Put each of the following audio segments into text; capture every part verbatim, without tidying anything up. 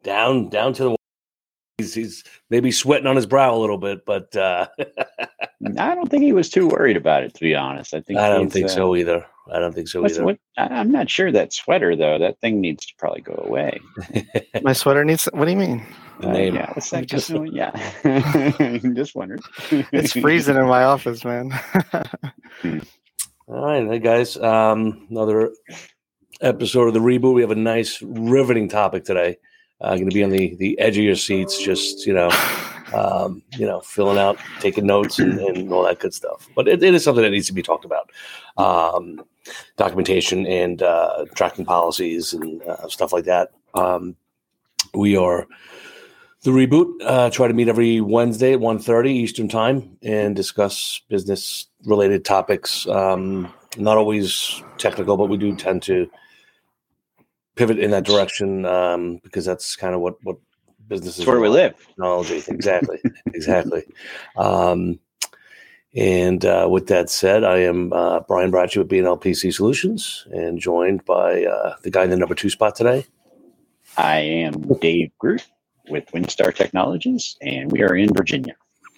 down down to the. He's, he's maybe sweating on his brow a little bit, but uh, I don't think he was too worried about it, to be honest. I think I don't think uh, so either. I don't think so what's, either. What, I'm not sure that sweater though. That thing needs to probably go away. My sweater needs. What do you mean? The Uh, name. yeah, what's that? Just- Just, yeah, just wondered. It's freezing in my office, man. All right, hey guys. Um, another episode of the reboot. We have a nice, riveting topic today. Uh, going to be on the the edge of your seats, just you know, um, you know, filling out, taking notes, and, and all that good stuff. But it, it is something that needs to be talked about. Um, documentation and uh, tracking policies and uh, stuff like that. Um, we are the reboot. Uh, try to meet every Wednesday at one thirty Eastern time and discuss business related topics. Um, not always technical, but we do tend to pivot in that direction um, because that's kind of what, what businesses That's where we are. live. Technology. Exactly. exactly. Um, and uh, with that said, I am uh, Brian Bradshaw with B and L P C Solutions and joined by uh, the guy in the number two spot today. I am Dave Groot with Windstar Technologies, and we are in Virginia.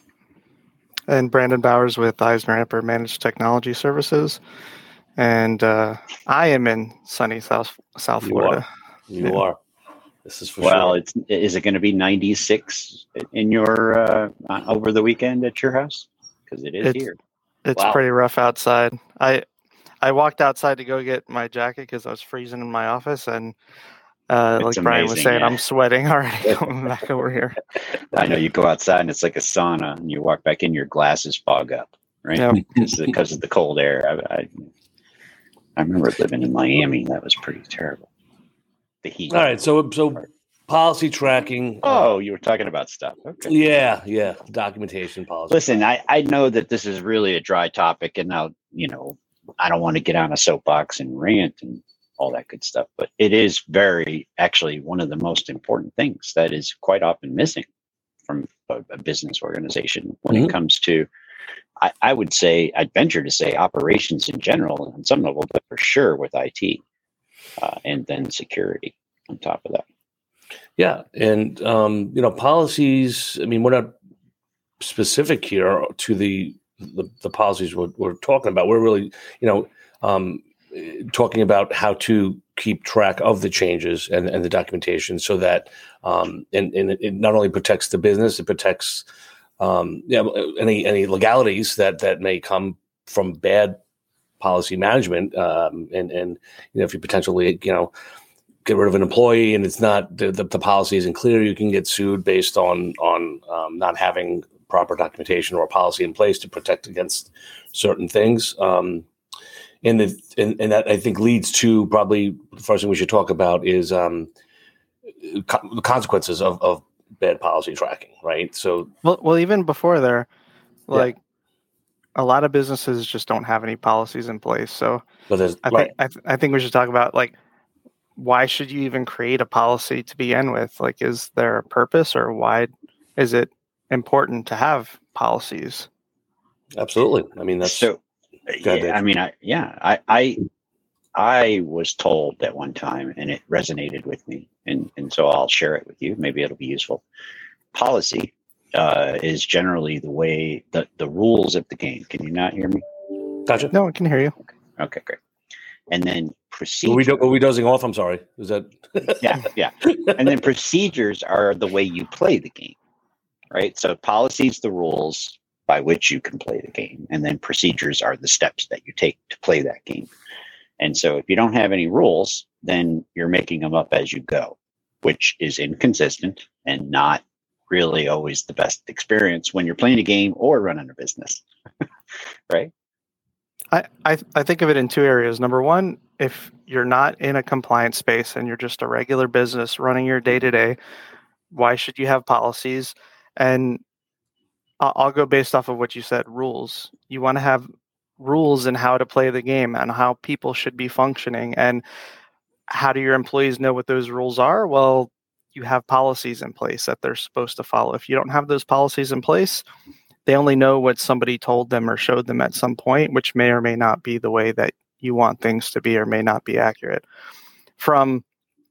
And Brandon Bowers with Eisner Amper Managed Technology Services. And uh, I am in sunny South South You Florida. are. You Yeah. are. This is for Well, sure. it's is it going to be ninety-six in your uh, uh, over the weekend at your house? Because it is It's- here. It's Wow. pretty rough outside. I I walked outside to go get my jacket because I was freezing in my office, and uh, It's like Brian was amazing, saying, yeah. I'm sweating already coming back over here. I know you go outside and it's like a sauna, and you walk back in, your glasses fog up, right? Yep. It's because of the cold air. I, I I remember living in Miami. That was pretty terrible. The heat. All right. So, so policy tracking. uh, Oh, you were talking about stuff. Okay. yeah. Yeah. Documentation policy. Listen, I, I know that this is really a dry topic, and now, you know, I don't want to get on a soapbox and rant and all that good stuff, but it is very, actually, one of the most important things that is quite often missing from a, a business organization when Mhm. it comes to, I, I would say, I'd venture to say operations in general on some level, but for sure with I T uh, and then security on top of that. Yeah, and um, you know, policies. I mean, we're not specific here to the the, the policies we're, we're talking about. We're really, you know, um, talking about how to keep track of the changes and, and the documentation, so that um, and, and it not only protects the business, it protects um, yeah, any any legalities that that may come from bad policy management, um, and and you know, if you potentially, you know, get rid of an employee and it's not the, the, the policy isn't clear, you can get sued based on on um, not having proper documentation or policy in place to protect against certain things. Um, and, the, and and that I think leads to probably the first thing we should talk about is um, co- the consequences of, of bad policy tracking, right? So, Well, well, even before there, Yeah. like a lot of businesses just don't have any policies in place. So but there's I right, think I, th- I think we should talk about like why should you even create a policy to begin with? Like, is there a purpose, or why is it important to have policies? absolutely. I mean, that's So, Go ahead, yeah, Dave. I mean, I, yeah, I, I, I was told at one time, and it resonated with me, and and so I'll share it with you. Maybe it'll be useful. Policy uh, is generally the way the the rules of the game. Can you not hear me? gotcha. No, I can hear you. Okay, great. And then Are we, procedure. do, are we dozing off? I'm sorry. Is that yeah, yeah. And then procedures are the way you play the game, right? So policies, the rules by which you can play the game, and then procedures are the steps that you take to play that game. And so if you don't have any rules, then you're making them up as you go, which is inconsistent and not really always the best experience when you're playing a game or running a business, right? I, I I think of it in two areas. Number one, if you're not in a compliance space and you're just a regular business running your day to day, why should you have policies? And I'll, I'll go based off of what you said, rules. You want to have rules in how to play the game and how people should be functioning. And how do your employees know what those rules are? Well, you have policies in place that they're supposed to follow. If you don't have those policies in place, they only know what somebody told them or showed them at some point, which may or may not be the way that you want things to be or may not be accurate. From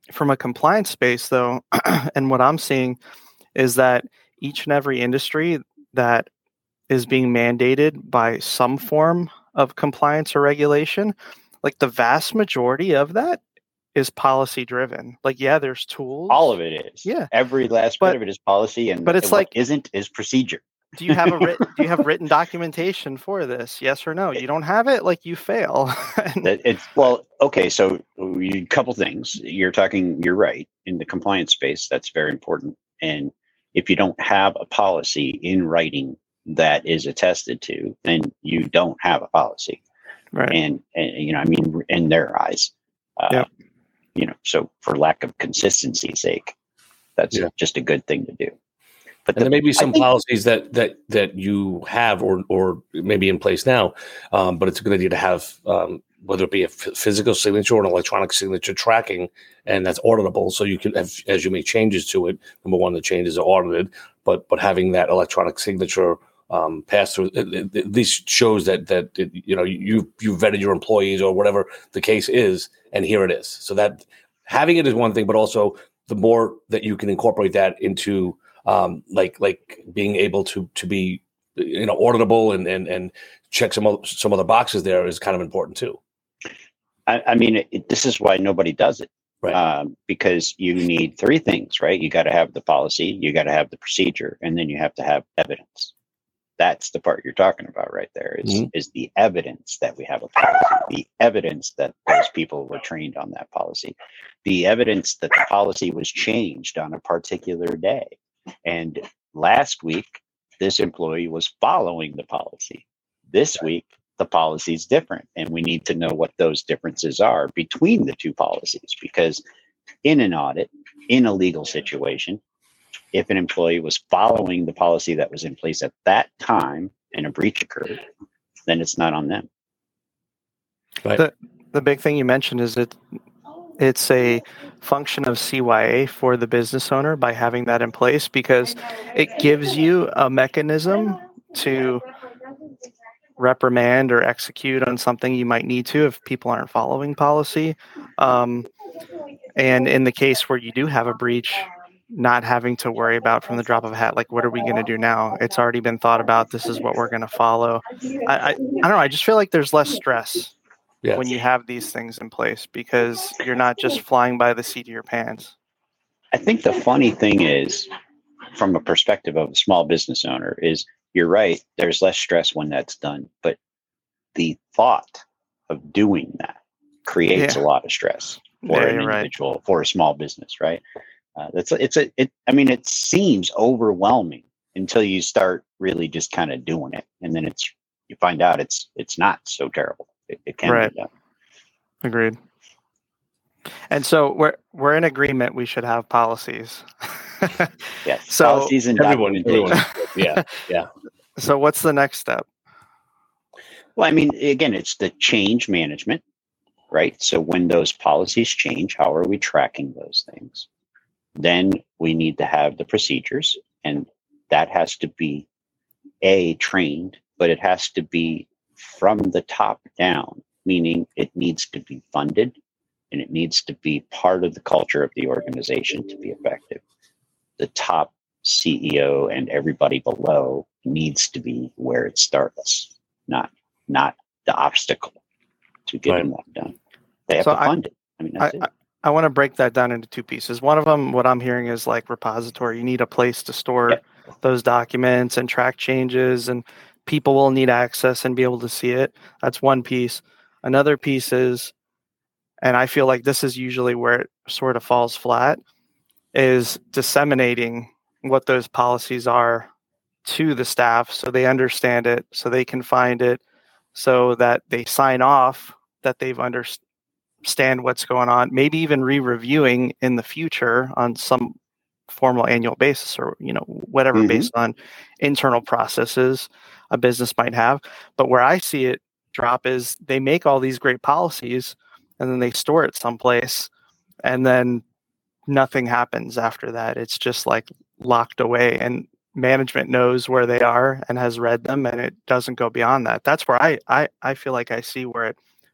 from a compliance space, though, and what I'm seeing is that each and every industry that is being mandated by some form of compliance or regulation, like the vast majority of that is policy driven. Like, yeah, there's tools. All of it is. Yeah. Every last but, bit of it is policy, and but it's what like isn't is procedure. Do you have a writ- do you have written documentation for this? Yes or no? You don't have it, like you fail. That it's well, okay. So a couple things. You're talking. You're right in the compliance space. That's very important. And if you don't have a policy in writing that is attested to, then you don't have a policy. Right. And, and you know, I mean, in their eyes, uh, yep. you know, so for lack of consistency's sake, that's yeah. just a good thing to do. But and the, there may be some think, policies that that that you have or or maybe in place now, um, but it's a good idea to have, um, whether it be a f- physical signature or an electronic signature tracking, and that's auditable. So you can, have, as you make changes to it, number one, the changes are audited, but but having that electronic signature um, pass through, at least shows that that it, you know you you vetted your employees or whatever the case is, and here it is. So that having it is one thing, but also the more that you can incorporate that into Um, like like being able to to be, you know, auditable and and and check some other, some other boxes there is kind of important too. I, I mean, it, this is why nobody does it, right? Um, because you need three things, right? You got to have the policy, you got to have the procedure, and then you have to have evidence. That's the part you're talking about right there. Is mm-hmm. is the evidence that we have a policy, the evidence that those people were trained on that policy, the evidence that the policy was changed on a particular day. And last week, this employee was following the policy. This week, the policy is different. And we need to know what those differences are between the two policies. Because in an audit, in a legal situation, if an employee was following the policy that was in place at that time and a breach occurred, then it's not on them. Right. The, the big thing you mentioned is that it's a function of C Y A for the business owner by having that in place, because it gives you a mechanism to reprimand or execute on something you might need to if people aren't following policy. Um, and in the case where you do have a breach, not having to worry about from the drop of a hat, like, what are we going to do now? It's already been thought about. This is what we're going to follow. I, I, I don't know. I just feel like there's less stress. Yes. When you have these things in place, because you're not just flying by the seat of your pants. I think the funny thing is, from a perspective of a small business owner, is you're right. There's less stress when that's done, but the thought of doing that creates yeah. a lot of stress for yeah, an individual, right. for a small business, right? Uh, that's it's a it. I mean, it seems overwhelming until you start really just kind of doing it, and then it's you find out it's it's not so terrible. It, it can right. be done. Agreed. And so we're we're in agreement. We should have policies. Yes. So policies and everyone, documentation. everyone. Yeah. Yeah. So what's the next step? Well, I mean, again, it's the change management, right? So when those policies change, how are we tracking those things? Then we need to have the procedures, and that has to be a trained, but it has to be from the top down, meaning it needs to be funded and it needs to be part of the culture of the organization to be effective. The top C E O and everybody below needs to be where it starts, not not the obstacle to getting right. that done. They have so to fund I, it. I mean, that's I, it. I, I want to break that down into two pieces. One of them, what I'm hearing is like repository. You need a place to store yep. those documents and track changes, and people will need access and be able to see it. That's one piece. Another piece is, and I feel like this is usually where it sort of falls flat, is disseminating what those policies are to the staff so they understand it, so they can find it, so that they sign off that they've understand what's going on, maybe even re-reviewing in the future on some formal annual basis, or, you know, whatever, mm-hmm. based on internal processes a business might have. But where I see it drop is they make all these great policies and then they store it someplace, and then nothing happens after that. It's just like locked away, and management knows where they are and has read them, and it doesn't go beyond that. That's where I I, I feel like I see where it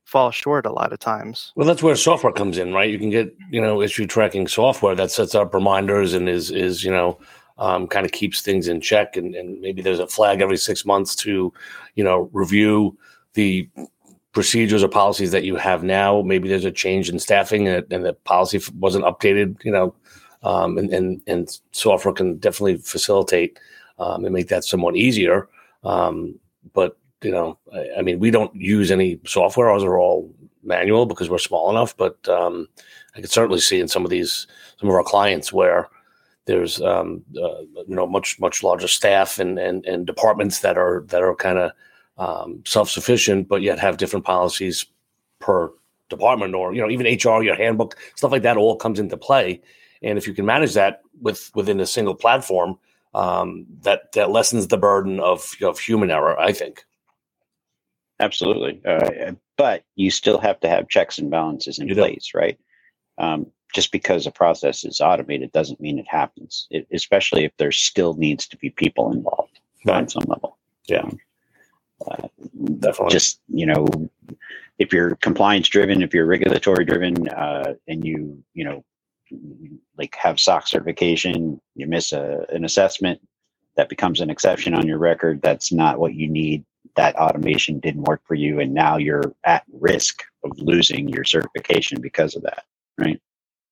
fall short a lot of times. Well, that's where software comes in, right? You can get, you know, issue tracking software that sets up reminders and is, is you know, um, kind of keeps things in check. And, and maybe there's a flag every six months to, you know, review the procedures or policies that you have now. Maybe there's a change in staffing and, and the policy wasn't updated, you know, um, and, and, and software can definitely facilitate um, and make that somewhat easier. Um, but, you know, I, I mean, we don't use any software. Ours are all manual because we're small enough, but um, I could certainly see in some of these, some of our clients where there's, um, uh, you know, much, much larger staff and, and, and departments that are, that are kind of um, self-sufficient, but yet have different policies per department, or, you know, even H R, your handbook, stuff like that all comes into play. And if you can manage that with, within a single platform, um, that, that lessens the burden of, of human error, I think. Absolutely. Uh, but you still have to have checks and balances in You do. place, right? Um, just because a process is automated doesn't mean it happens, it, especially if there still needs to be people involved Right. on some level. Yeah, Um, uh, definitely. just, you know, if you're compliance driven, if you're regulatory driven, uh, and you, you know, like have S O C certification, you miss a, an assessment, that becomes an exception on your record. That's not what you need. That automation didn't work for you, and now you're at risk of losing your certification because of that, right?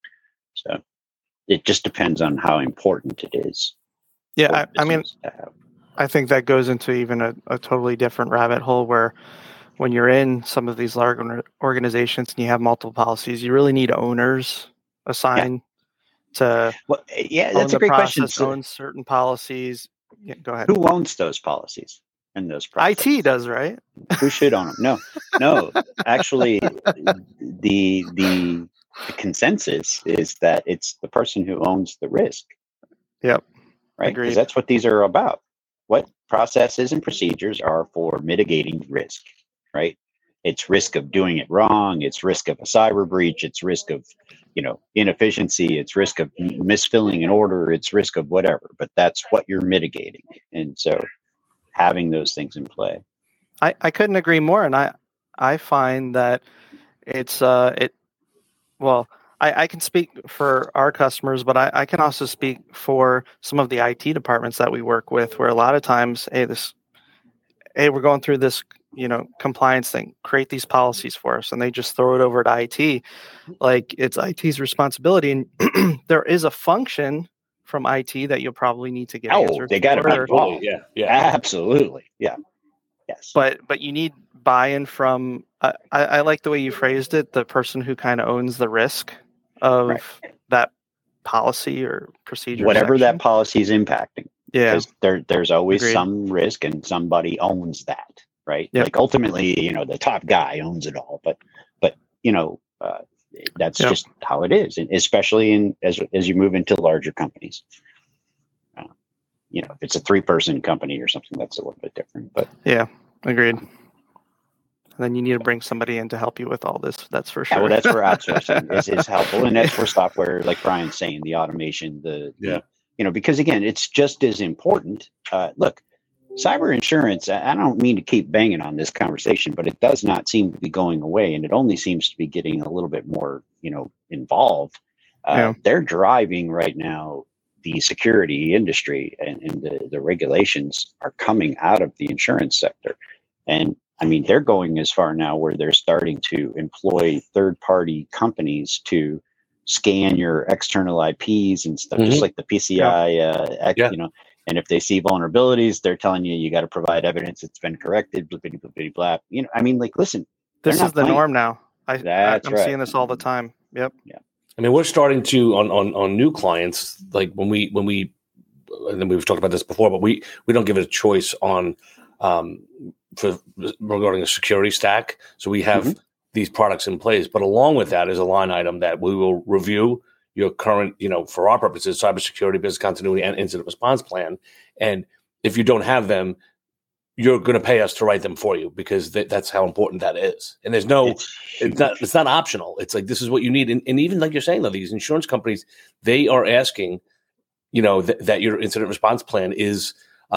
So it just depends on how important it is. Yeah, I, I mean, to have. I think that goes into even a, a totally different rabbit hole where when you're in some of these large organizations and you have multiple policies, you really need owners assigned yeah. to well, yeah, that's a great process, question. So own certain policies. Yeah, go ahead. Who owns those policies and those processes? I T does, right? Who should own them? No, no. Actually, the the the consensus is that it's the person who owns the risk. Yep. Right. Because that's what these are about. What processes and procedures are for mitigating risk, right? It's risk of doing it wrong. It's risk of a cyber breach. It's risk of, you know, inefficiency. It's risk of misfilling an order. It's risk of whatever, but that's what you're mitigating. And so having those things in play. I, I couldn't agree more. And I, I find that it's, uh, it, well, I, I can speak for our customers, but I, I can also speak for some of the I T departments that we work with, where a lot of times, hey, this, hey, we're going through this, you know, compliance thing, create these policies for us, and they just throw it over to I T, like it's I T's responsibility. And there is a function from I T that you'll probably need to get oh, answers. they got to be Absolutely. involved. Yeah, yeah. Absolutely. Yeah. Yes. But but you need buy-in from. Uh, I, I like the way you phrased it. The person who kind of owns the risk of Right. that policy or procedure, whatever section. that policy is impacting. Yeah. Because there, there's always Agreed. some risk, and somebody owns that, right? Yep. Like ultimately, you know, the top guy owns it all, but, but you know, uh, that's Yep. just how it is, and especially in as as you move into larger companies. Uh, you know, if it's a three-person company or something, that's a little bit different. But Yeah, agreed. And then you need to bring somebody in to help you with all this. That's for yeah, sure. well, that's where outsourcing is, is helpful, and that's where software, like Brian's saying, the automation, the, the Yeah. you know, because again, it's just as important. Uh, look, cyber insurance, I I don't mean to keep banging on this conversation, but it does not seem to be going away, and it only seems to be getting a little bit more, you know, involved. Uh, Yeah. They're driving right now the security industry, and, and the, the regulations are coming out of the insurance sector. And I mean, they're going as far now where they're starting to employ third-party companies to scan your external I Ps and stuff, Mhm. just like the P C I, uh, X, Yeah. you know. And if they see vulnerabilities, they're telling you you got to provide evidence it's been corrected. Blah, blah, blah, blah, blah. You know, I mean, like, listen, This they're is not the playing. norm now. I, That's I'm right. seeing this all the time. Yep. I mean, we're starting to on, on on new clients, like when we when we and then we've talked about this before, but we we don't give it a choice on um, for regarding a security stack. So we have Mhm. these products in place, but along with that is a line item that we will review your current, you know, for our purposes, cybersecurity, business continuity, and incident response plan. And if you don't have them, you're going to pay us to write them for you, because th- that's how important that is. And there's no, It's it's not, it's not optional. It's like, this is what you need. And, and even like you're saying, though, these insurance companies, they are asking, you know, th- that your incident response plan is um,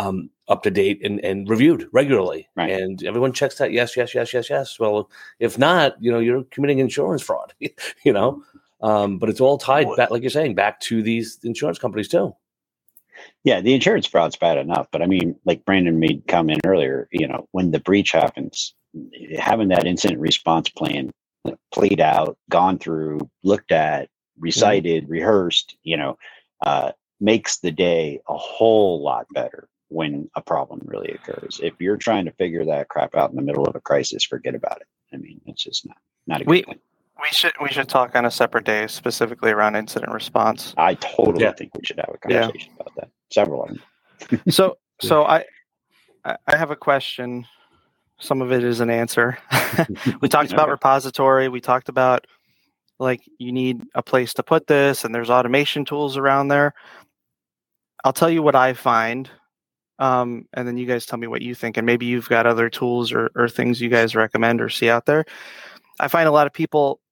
up to date and, and reviewed regularly. Right. And everyone checks that. Yes, yes, yes, yes, yes. Well, if not, you know, you're committing insurance fraud, you know, um, but it's all tied back, like you're saying, back to these insurance companies too. Yeah. The insurance fraud's bad enough, but I mean, like Brandon made comment earlier, you know, when the breach happens, having that incident response plan played out, gone through, looked at, recited, mm-hmm. rehearsed, you know, uh, makes the day a whole lot better when a problem really occurs. If you're trying to figure that crap out in the middle of a crisis, forget about it. I mean, it's just not, not a good we, thing. We should we should talk on a separate day specifically around incident response. I totally yeah. think we should have a conversation yeah. about that. Several of them. so so I I have a question. Some of it is an answer. We talked okay. about repository. We talked about like you need a place to put this, and there's automation tools around there. I'll tell you what I find, um, and then you guys tell me what you think, and maybe you've got other tools or, or things you guys recommend or see out there. I find a lot of people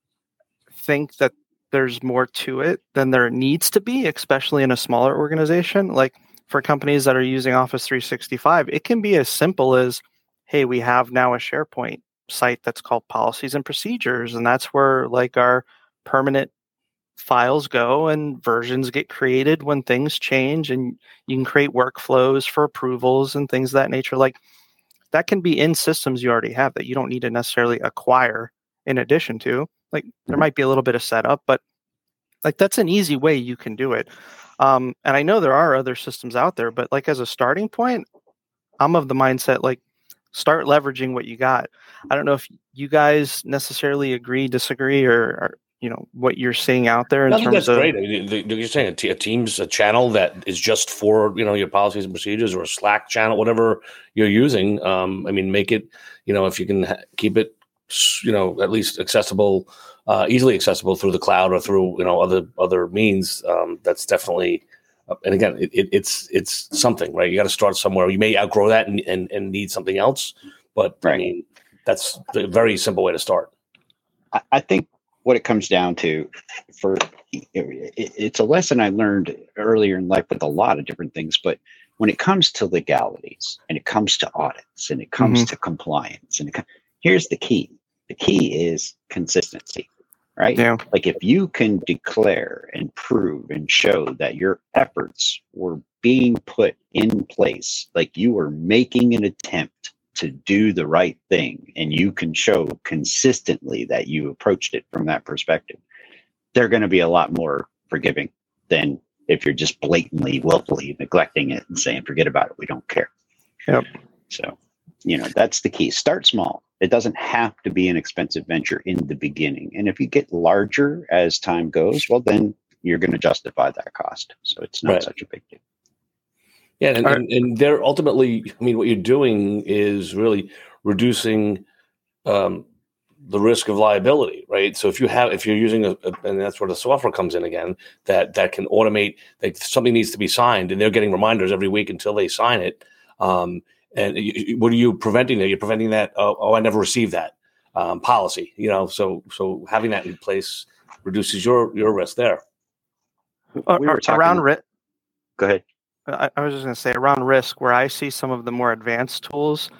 think that there's more to it than there needs to be, especially in a smaller organization. Like for companies that are using Office three sixty-five, it can be as simple as, hey, we have now a SharePoint site that's called Policies and Procedures, and that's where like our permanent files go and versions get created when things change, and you can create workflows for approvals and things of that nature. Like that can be in systems you already have that you don't need to necessarily acquire in addition to. Like there might be a little bit of setup, but like that's an easy way you can do it. Um, and I know there are other systems out there, but like as a starting point, I'm of the mindset like start leveraging what you got. I don't know if you guys necessarily agree, disagree, or, or you know what you're seeing out there in I think terms that's of. great. I mean, you're saying a, t- a Teams a channel that is just for you know your policies and procedures, or a Slack channel, whatever you're using. Um, I mean, make it you know if you can ha- keep it you know at least accessible, uh, easily accessible through the cloud or through you know other other means. Um, that's definitely. And again, it, it, it's it's something, right? You got to start somewhere. You may outgrow that and, and, and need something else, but right. I mean, that's a very simple way to start. I, I think what it comes down to, for it, it's a lesson I learned earlier in life with a lot of different things. But when it comes to legalities, and it comes to audits, and it comes mm-hmm. to compliance, and it, here's the key: the key is consistency. Right? Yeah. Like if you can declare and prove and show that your efforts were being put in place, like you were making an attempt to do the right thing, and you can show consistently that you approached it from that perspective, they're going to be a lot more forgiving than if you're just blatantly, willfully neglecting it and saying, forget about it, we don't care. Yep. So, you know, that's the key. Start small. It doesn't have to be an expensive venture in the beginning. And if you get larger as time goes, well, then you're going to justify that cost. So it's not right. such a big deal. Yeah. And, and, and they're ultimately, I mean, what you're doing is really reducing um, the risk of liability, right? So if you have, if you're using a, a, and that's where the software comes in again, that, that can automate, like something needs to be signed and they're getting reminders every week until they sign it. Um, And you, what are you preventing there? You're preventing that. Oh, oh I never received that um, policy. You know, so so having that in place reduces your your risk there. Uh, we were talking, around risk. Go ahead. I, I was just going to say around risk, where I see some of the more advanced tools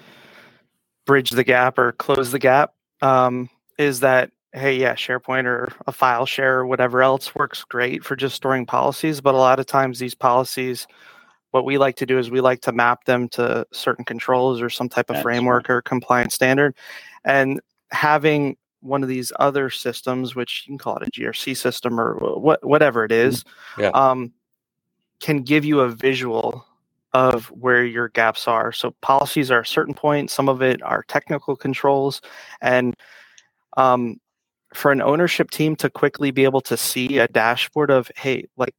bridge the gap or close the gap. Um, is that hey, yeah, SharePoint or a file share or whatever else works great for just storing policies, but a lot of times these policies. What we like to do is we like to map them to certain controls or some type of That's framework right. or compliance standard. And having one of these other systems, which you can call it a G R C system or what, whatever it is, yeah. um, can give you a visual of where your gaps are. So policies are a certain point. Some of it are technical controls. And um, for an ownership team to quickly be able to see a dashboard of, hey, like,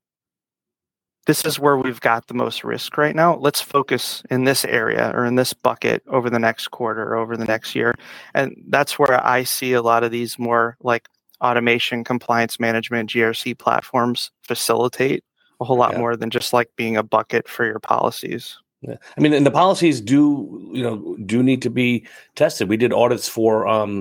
this is where we've got the most risk right now. Let's focus in this area or in this bucket over the next quarter, or over the next year. And that's where I see a lot of these more like automation, compliance management, G R C platforms facilitate a whole lot yeah. more than just like being a bucket for your policies. Yeah. I mean, and the policies do, you know, do need to be tested. We did audits for um,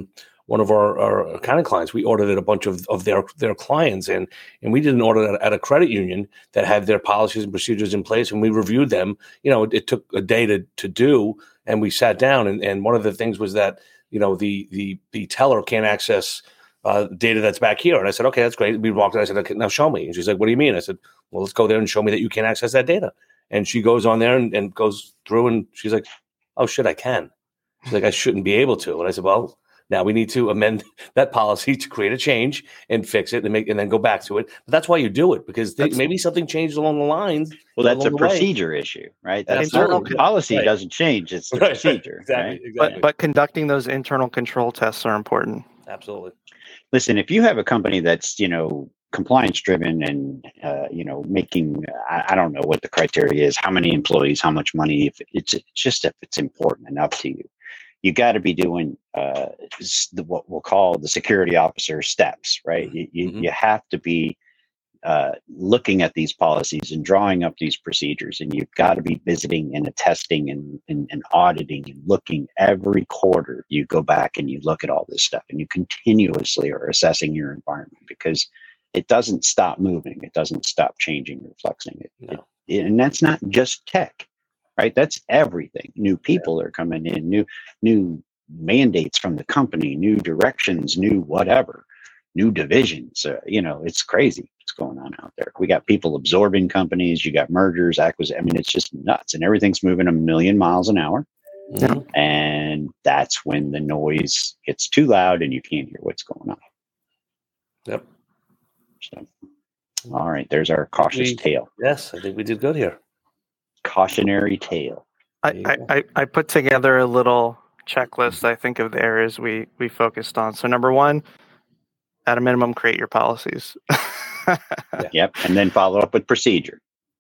one of our, our accounting clients, we audited a bunch of, of their their clients, and and we did an audit at, at a credit union that had their policies and procedures in place, and we reviewed them. You know, it, it took a day to to do, and we sat down, and, and one of the things was that, you know, the the the teller can't access uh, data that's back here. And I said, okay, that's great. We walked in, I said, okay, now show me. And she's like, what do you mean? I said, well, let's go there and show me that you can't access that data. And she goes on there and, and goes through, and she's like, oh shit, I can. She's like, I shouldn't be able to. And I said, well, now we need to amend that policy to create a change and fix it and make and then go back to it. But that's why you do it, because they, maybe something changed along the lines. Well, that's a procedure way. issue, right? That's not, the policy right. doesn't change; it's the right. procedure. Exactly. Right? exactly. But but conducting those internal control tests are important. Absolutely. Listen, if you have a company that's, you know, compliance driven and uh, you know, making I, I don't know what the criteria is, how many employees, how much money, if it's, it's just if it's important enough to you. You got to be doing uh, the, what we'll call the security officer steps, right? You, you, mm-hmm. you have to be uh, looking at these policies and drawing up these procedures, and you've got to be visiting and attesting and, and, and auditing and looking every quarter. You go back and you look at all this stuff, and you continuously are assessing your environment, because it doesn't stop moving. It doesn't stop changing or flexing. It, no. it, and that's not just tech. Right, that's everything. New people yeah. are coming in, new new mandates from the company, new directions, new whatever, new divisions. Uh, you know, it's crazy what's going on out there. We got people absorbing companies. You got mergers, acquisitions. I mean, it's just nuts, and everything's moving a million miles an hour. Yeah. And that's when the noise gets too loud, and you can't hear what's going on. Yep. So, all right, there's our cautious we, tale. Yes, I think we did good here. Cautionary tale. I, I, I put together a little checklist, I think, of the areas we, we focused on. So number one, at a minimum, create your policies. yeah. Yep. And then follow up with procedure.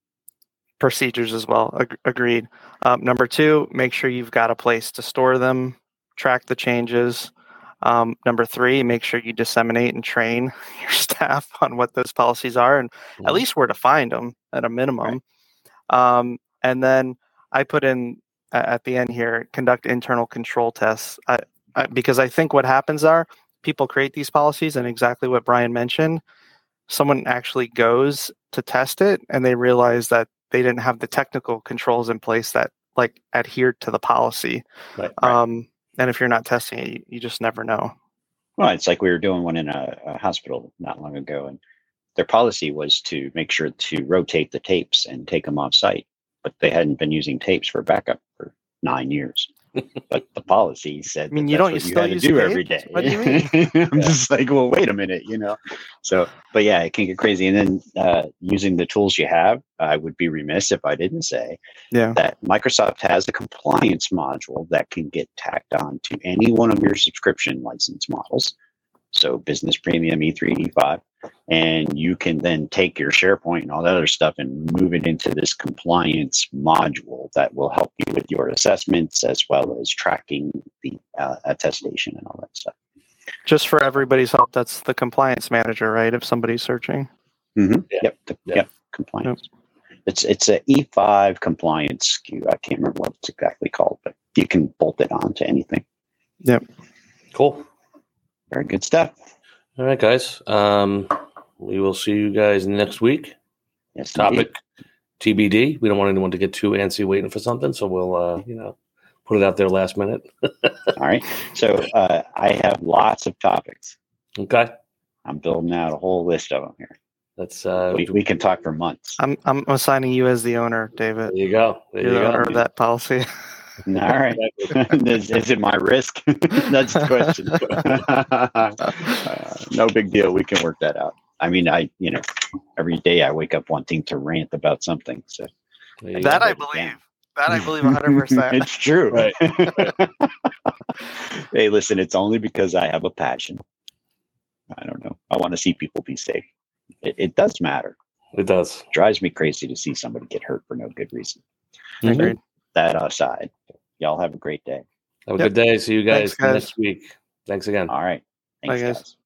Procedures as well. Ag- agreed. Um, number two, make sure you've got a place to store them, track the changes. Um, number three, make sure you disseminate and train your staff on what those policies are, and mm-hmm. at least where to find them at a minimum. Right. Um, And then I put in uh, at the end here, conduct internal control tests, I, I, because I think what happens are people create these policies, and exactly what Brian mentioned, someone actually goes to test it and they realize that they didn't have the technical controls in place that like adhered to the policy. Right, right. Um, and if you're not testing it, you, you just never know. Well, it's like we were doing one in a, a hospital not long ago, and their policy was to make sure to rotate the tapes and take them off site. But they hadn't been using tapes for backup for nine years. But the policy said, I mean, that you that's don't what you you still had to use do tapes? every day. What do you mean? I'm yeah. just like, well, wait a minute, you know. So, but yeah, it can get crazy. And then uh, using the tools you have, I would be remiss if I didn't say yeah. that Microsoft has a compliance module that can get tacked on to any one of your subscription license models. So Business Premium, E three, E five, and you can then take your SharePoint and all that other stuff and move it into this compliance module that will help you with your assessments as well as tracking the uh, attestation and all that stuff. Just for everybody's help, that's the compliance manager, right? If somebody's searching. Mm-hmm. Yeah. Yep. The, yeah. Yep. Compliance. Yep. It's it's a E five compliance S K U. I can't remember what it's exactly called, but you can bolt it on to anything. Yep. Cool. Very good stuff. All right, guys. Um, we will see you guys next week. Yes, Topic indeed. T B D. We don't want anyone to get too antsy waiting for something, so we'll, uh, you know, put it out there last minute. All right. So uh, I have lots of topics. Okay. I'm building out a whole list of them here. That's uh, we, we can talk for months. I'm I'm assigning you as the owner, David. There you go. There You're you the go. owner of that policy. All right. is, is it my risk? That's the question. uh, no big deal. We can work that out. I mean, I, you know, every day I wake up wanting to rant about something. So that I believe. Down. That I believe one hundred percent. It's true. Right. Hey, listen, it's only because I have a passion. I don't know. I want to see people be safe. It, it does matter. It does. It drives me crazy to see somebody get hurt for no good reason. Mm-hmm. Agreed. That aside, y'all have a great day. Have a yep. good day. See you guys, Thanks, guys next week. Thanks again. All right. Thanks, Bye, guys. guys.